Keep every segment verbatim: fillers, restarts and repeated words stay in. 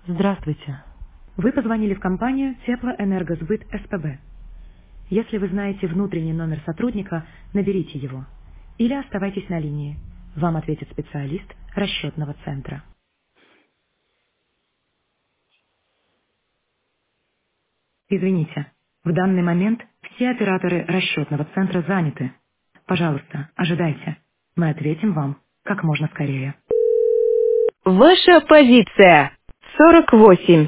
Здравствуйте. Вы позвонили в компанию Теплоэнергосбыт СПБ. Если вы знаете внутренний номер сотрудника, наберите его. Или оставайтесь на линии. Вам ответит специалист расчетного центра. Извините, в данный момент все операторы расчетного центра заняты. Пожалуйста, ожидайте. Мы ответим вам как можно скорее. Ваша позиция сорок восемь.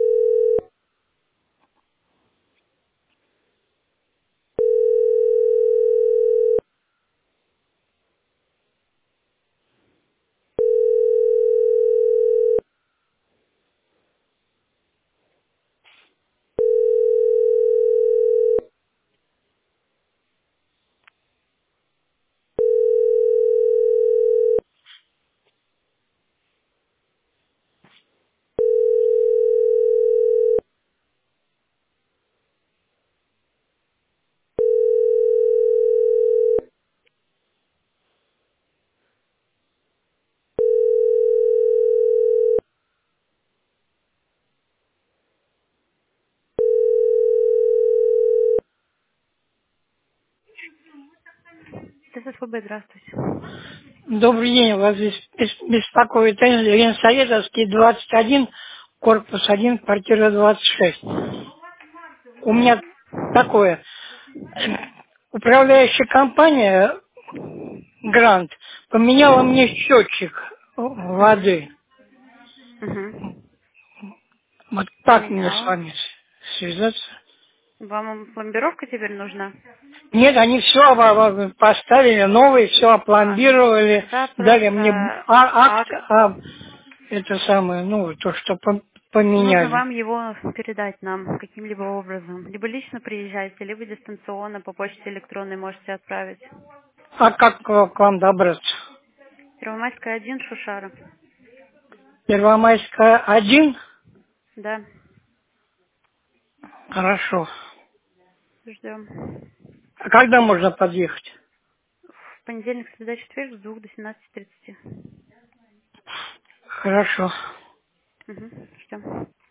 Это СПБ, здравствуйте. Добрый день, вас бес- бес- беспокоит Ленсоветовский, двадцать один, корпус один, квартира двадцать шесть. У меня такое. Управляющая компания Грант поменяла мне счетчик Угу. воды. Угу. Вот как мне с Поменяла. вами связаться? Вам пломбировка теперь нужна? Нет, они все поставили, новые, все А, опломбировали, тогда дали мне просто а- акт, акт. а это самое, ну, то, что пом- Нужно поменяли. вам его передать нам каким-либо образом. Либо лично приезжайте, либо дистанционно по почте электронной можете отправить. А как к к вам добраться? Первомайская один, Шушара. Первомайская один? Да, Хорошо. ждем. А когда можно подъехать? В понедельник, среда, четверг с двух до семнадцати тридцати. Хорошо. Угу, ждем.